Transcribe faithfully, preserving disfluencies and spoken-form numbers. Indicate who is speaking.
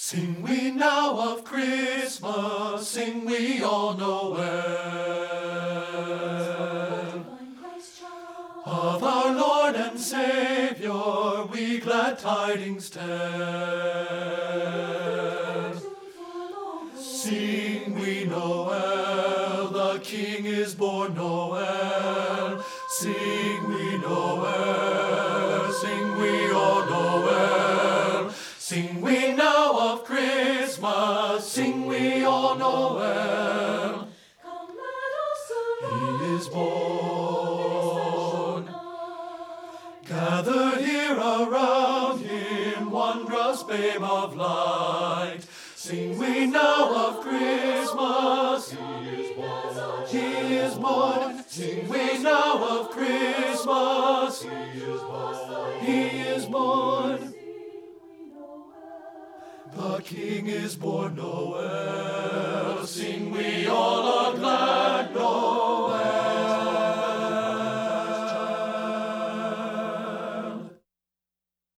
Speaker 1: Sing we now of Christmas, sing we all Noel. Of our Lord and Saviour we glad tidings tell. Sing we Noel, the King is born Noel. Sing we Noel, sing we all Noel. Sing we now of Christmas, sing we all Noel.
Speaker 2: Come, let us arise.
Speaker 1: He is born. Gather here around him, wondrous babe of light. Sing we now of Christmas, he is born. He is born. Sing we now of Christmas, he is born. He is born. The King is born Noel.